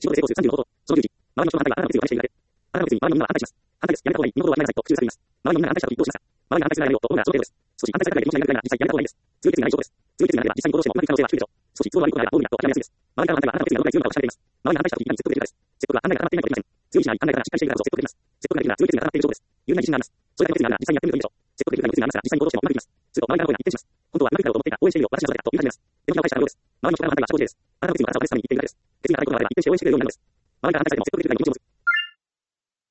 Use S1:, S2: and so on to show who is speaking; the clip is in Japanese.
S1: 仕事で成功する30のこと、その9時、周りの人の反対はあなたの決意を話しているだけ。あなたの決意、周りのみんなは反対します。反対です。やめた方がいい。身のことをわきまえなさいと工夫されています。周りのみんなが反対したときどうしますか。周りが反対するならやめようと思うならその程度です。少し反対されたくないで気持ちがいないなら実際やめた方がいいです。強い決意なら以上です。強い決意なら実際に行動してもうまくいく可能性は低いでしょう。少し都合が悪いことならどうにかと諦めやすいです。周りからの反対はあなたの決意がどれくらい強いのかを示されています。周りが反対したときいかに説得できるかです。説得は反対が固まっていないとできません。強い意志なり反対からしっかりしているからこそ説得できます。説得ができるなら強い決意が固まっている証拠です。有名な自信があります。それだけの決意があるなら実際にやってみるといいでしょう。説得できるだけの決意がありますから実際に行動してもうまくいきます。すると周りからの声が一転します。本当はうまくいくだろうと思っていた。応援しているよ。私のことだと言い始めます。手のひらを返したようです。周りの人からの反対は社交辞令です。あなたの決意を正すために言っているだけです。決意が固いことがあれば一転して応援してくれるようになるのです。周りから反対されても説得できるだけの気持ちを